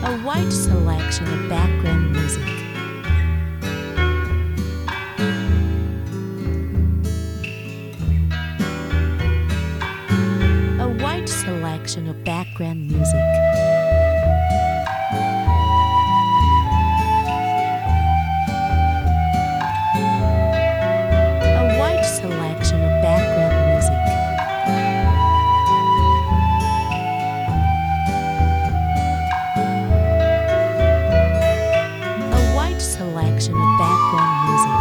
A wide selection of background music. A wide selection of background music. A wide selection of background music. A wide selection of background music.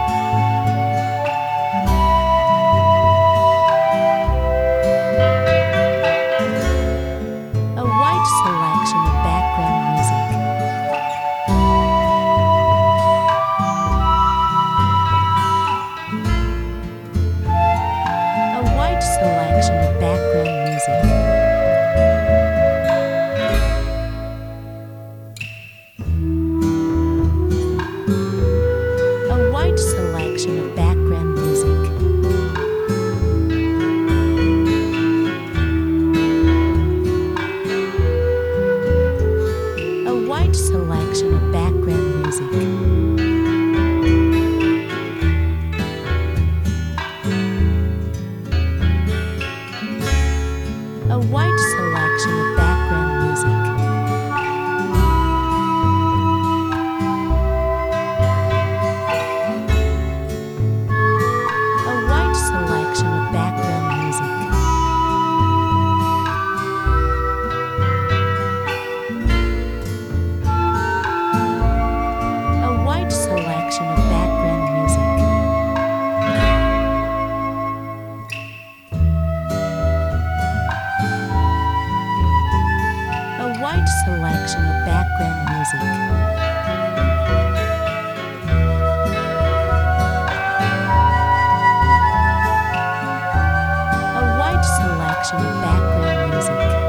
A wide selection of background music. A wide selection of background music. A wide selection of background music. A wide selection of background music. A wide selection of background music. A wide selection of background music. A wide selection of background music. A wide selection of background music. A wide selection of background music.